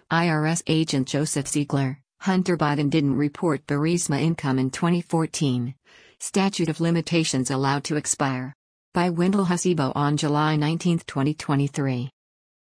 IRS agent Joseph Ziegler, Hunter Biden didn't report Burisma income in 2014. Statute of limitations allowed to expire. By Wendell Hasibo on July 19, 2023.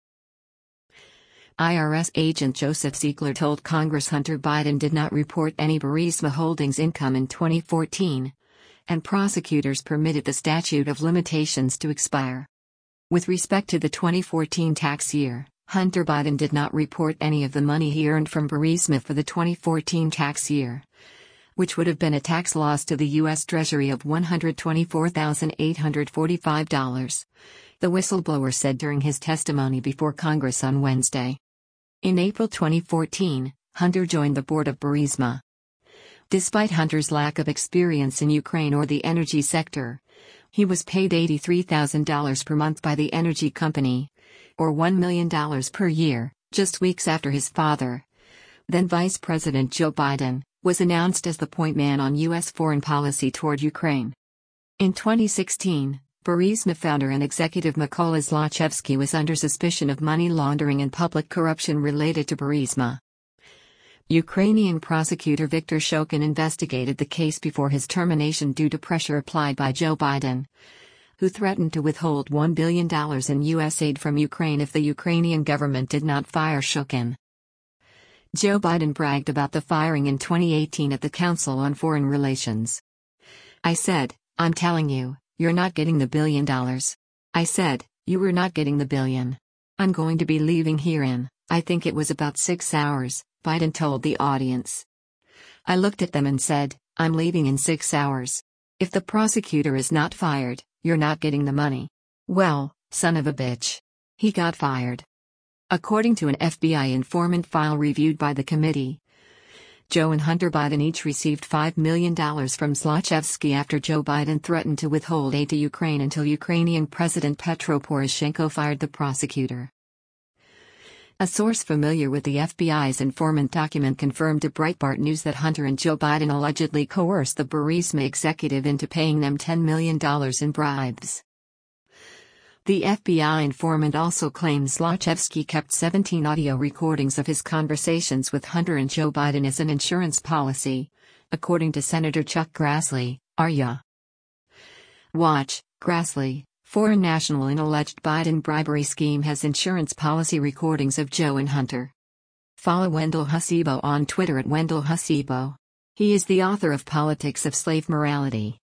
IRS agent Joseph Ziegler told Congress Hunter Biden did not report any Burisma Holdings income in 2014, and prosecutors permitted the statute of limitations to expire. With respect to the 2014 tax year, Hunter Biden did not report any of the money he earned from Burisma for the 2014 tax year, which would have been a tax loss to the U.S. Treasury of $124,845, the whistleblower said during his testimony before Congress on Wednesday. In April 2014, Hunter joined the board of Burisma. Despite Hunter's lack of experience in Ukraine or the energy sector, he was paid $83,000 per month by the energy company, or $1 million per year, just weeks after his father, then Vice President Joe Biden, was announced as the point man on U.S. foreign policy toward Ukraine. In 2016, Burisma founder and executive Mykola Zlochevsky was under suspicion of money laundering and public corruption related to Burisma. Ukrainian prosecutor Viktor Shokin investigated the case before his termination due to pressure applied by Joe Biden, who threatened to withhold $1 billion in U.S. aid from Ukraine if the Ukrainian government did not fire Shokin. Joe Biden bragged about the firing in 2018 at the Council on Foreign Relations. "I said, I'm telling you, you're not getting the $1 billion. I said, you were not getting the billion. I'm going to be leaving here in, I think it was about 6 hours," Biden told the audience. "I looked at them and said, I'm leaving in 6 hours. If the prosecutor is not fired, you're not getting the money." Well, son of a bitch. He got fired. According to an FBI informant file reviewed by the committee, Joe and Hunter Biden each received $5 million from Zlochevsky after Joe Biden threatened to withhold aid to Ukraine until Ukrainian President Petro Poroshenko fired the prosecutor. A source familiar with the FBI's informant document confirmed to Breitbart News that Hunter and Joe Biden allegedly coerced the Burisma executive into paying them $10 million in bribes. The FBI informant also claimed Zlochevsky kept 17 audio recordings of his conversations with Hunter and Joe Biden as an insurance policy, according to Senator Chuck Grassley, Arya. Watch, Grassley, foreign national in alleged Biden bribery scheme has insurance policy recordings of Joe and Hunter. Follow Wendell Hasibo on Twitter at Wendell Hasibo. He is the author of Politics of Slave Morality.